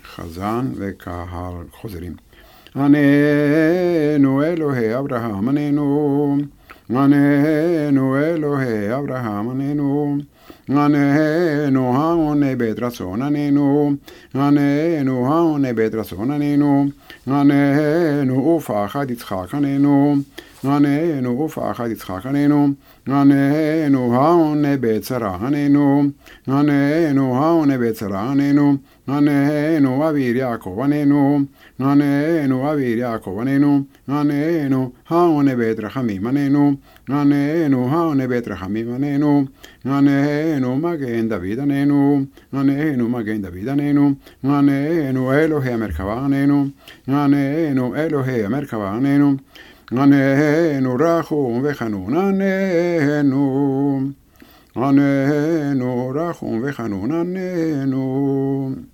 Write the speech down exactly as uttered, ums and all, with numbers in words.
חזן וקהל חוזרים. עננו אלוהי אברהם עננו, עננו אלוהי אברהם עננו, עננו העונה בית רצון עננו, עננו העונה בית רצון עננו, עננו ופחד יצחק עננו, עננו ופחד יצחק עננו, עננו העונה בית שרה עננו, עננו העונה בית שרה עננו, עננו אביר יעקב עננו, עננו אביר יעקב עננו, עננו העונה בית רחמים עננו, עננו העונה בית רחמים עננו, עננו מגן דוד עננו, עננו מגן דוד עננו, עננו אלוהי המרכבה עננו, עננו אלוהי המרכבה עננו, עננו רחום וחנון עננו, עננו רחום וחנון עננו.